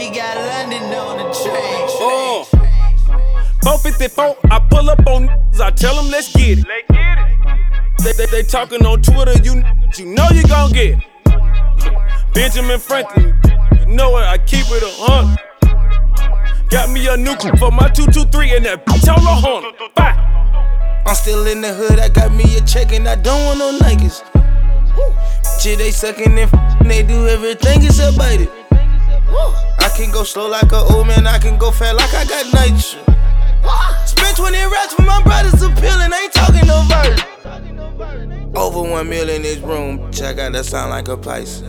we got London on the train. 454, I pull up on niggas, I tell them let's get it. They talking on Twitter, you know you gon' get it. Benjamin Franklin, you know what, I keep it 100. Got me a new coupe for my 223 and that bitch all a Honda. Bye. I'm still in the hood, I got me a check and I don't want no niggas. Shit, they suckin' and they do everything except bite it. I can go slow like an old man, I can go fat like I got nitro. Spent 20 racks for my brothers appealing, ain't talking no verse. Over 1 million in this room, bitch, I got that sound like a Pisces.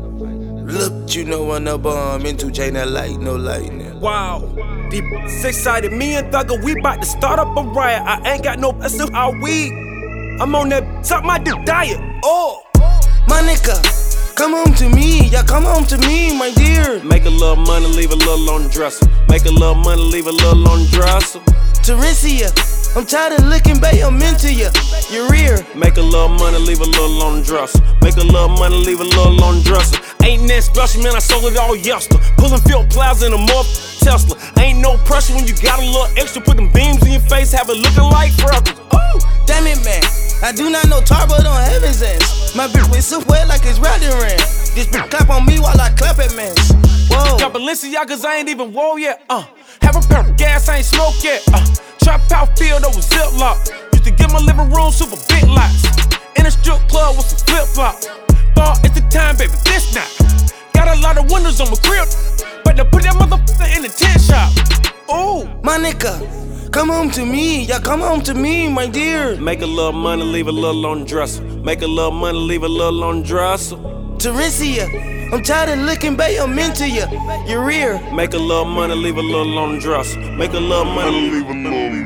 Look, you know when the bomb into chain that light, no lightning. Wow, deep six-sided, me and Thugger, we bout to start up a riot. I ain't got no blessing, all weed. I'm on that, suck my dick diet. Oh, my nigga, come home to me, yeah, come home to me, my dear. Make a little money, leave a little on the dresser. Make a little money, leave a little on the dresser. Teresia, I'm tired of looking, babe, I'm into you. Your rear. Make a little money, leave a little on the dresser. Make a little money, leave a little on the dresser. Ain't that special, man, I sold it all yesterday. Pulling field plaza in a Tesla. Ain't no pressure when you got a little extra. Put them beams in your face, have it looking like freckles. Ooh, damn it, man. I do not know tar, but on heaven's ends. My bitch is so wet like it's riding rain. This bitch clap on me while I clap at men. Whoa. Got Balenciagas, I ain't even whoa yet. Have a pair of gas, I ain't smoke yet. Trap out field over Ziploc. Used to get my living room super big lots. In a strip club with some flip flops. Fall, it's the time, baby, this night. Got a lot of windows on my crib, but to put that motherfucker in the tent shop. Ooh, my nigga, come home to me, yeah, come home to me, my dear. Make a little money, leave a little on the dresser. Make a little money, leave a little on the dresser. Teresia, I'm tired of looking, babe, I'm into you. Your rear. Make a little money, leave a little on the dresser. Make a little money, leave a little.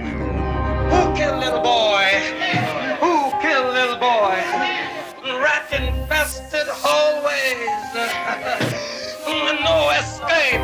Who killed little boy? Who killed little boy? Rat infested hallways. No escape.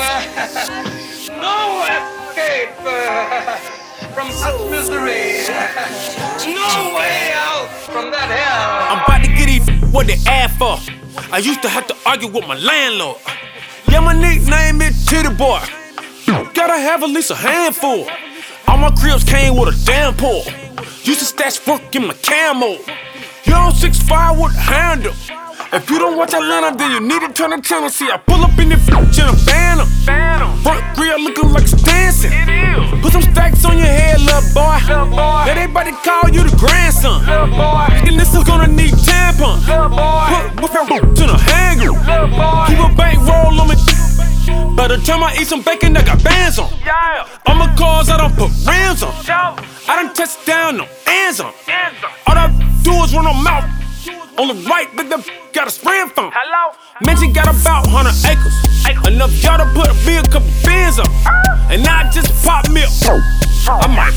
No escape from such misery. No way out from that hell. I'm about to get these what they ask for. I used to have to argue with my landlord. Yeah, my nickname is Titty Boy. Gotta have at least a handful. All my cribs came with a damn pull. Used to stash work in my camo. You on 6'5" with a handle. If you don't watch Atlanta, then you need to turn the channel. See, I pull up in the in a phantom. Front grill looking like it's dancing. Put some stacks on your head, little boy. Let everybody call you the grandson. And this is gonna need tampon. Put her to the hanger. Keep a bankroll on me. By the time I eat some bacon, I got bands on. All my cars, I don't put rims on. I done touched down, no hands on. All I do is run on mouth. On the right, but the got a spraying phone. Mention got about 100 acres. Enough y'all to put a big couple bins up. And I just pop me up. I might